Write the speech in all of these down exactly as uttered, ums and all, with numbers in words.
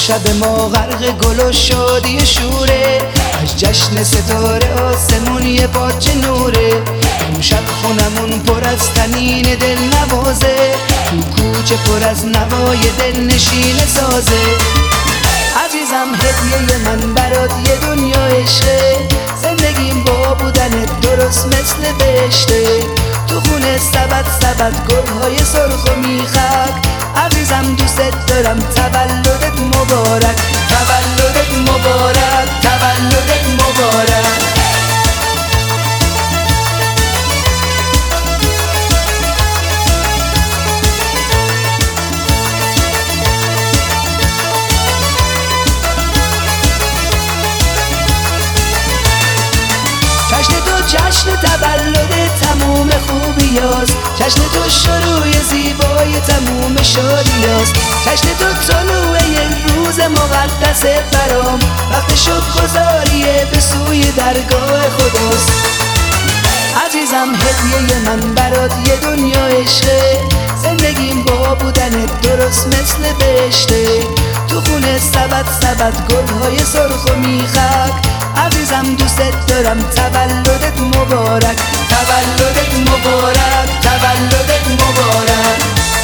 شب ما غرق گل و شادی شوره، از جشن ستاره آسمون یه پاچه نوره. امشب خونمون پر از تنین دل نوازه، تو کوچه پر از نوای دل نشین سازه. عزیزم هدیه من برات یه دنیا عشقه، زندگیم با بودنت درست مثل بهشته. تو خونه سبد سبد گلهای سرخ و میخک، عزیزم دوست دارم تولدت مبارک، تولدت مبارک، تولدت مبارک. جشن تولد تموم خوبیاست، جشن تو شروع زیبای تموم شادیاست، جشن تو طلوع روز مقدس برام، وقت شکرگزاریه به سوی درگاه خداست. عزیزم هدیه من برات یه دنیا عشقه، زندگیم با بودنت درست مثل بهشته. تو خونه سبد سبد گلهای سرخ و میخک، عزیزم دوست دارم تولدت مبارک، تولدت مبارک، تولدت مبارک.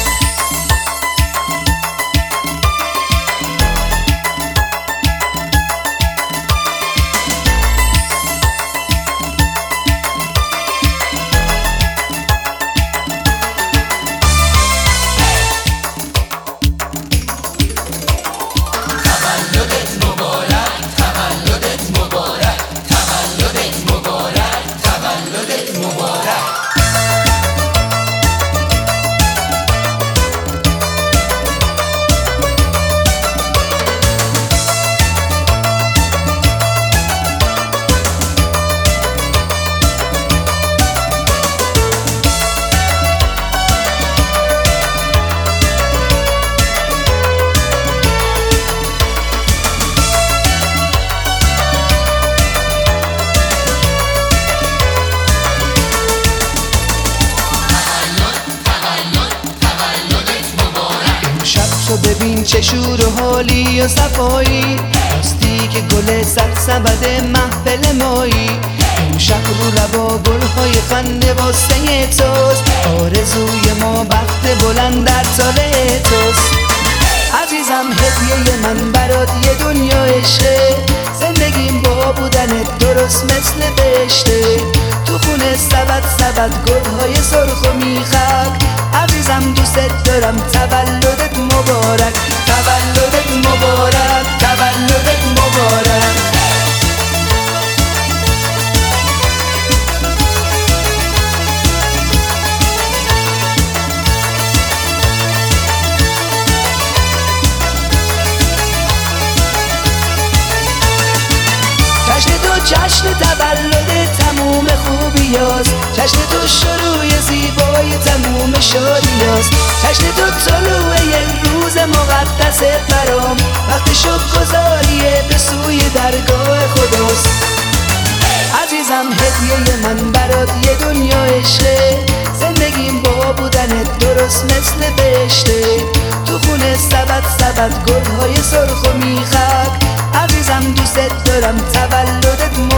ببین چه شور و حالی و صفایی، راستی که گل سرسبد محفل مایی. امشب رو لبا گلهای خنده واسه توست، آرزوی ما بخت بلند در سال توست. عزیزم هدیه من برات یه دنیا عشقه، زندگیم با بودنت درست مثل بهشته. تو خونه سبد سبد گلهای سرخ و میخک، عزیزم دوست دارم تولدت مبارک، تولدت مبارک، تولدت مبارک. جشن تو جشن تولد تموم خوبیاست، جشن تو شروع زیبای تموم شادیاست، جشن تو طلوع روز مقدس برام، وقت شکرگزاریه به سوی درگاه خداست. عزیزم هدیه من برات یه دنیا عشقه، زندگیم با بودنت درست مثل بهشته. تو خونه سبد سبد گلهای سرخ و میخک، عزیزم دوست دارم تولدت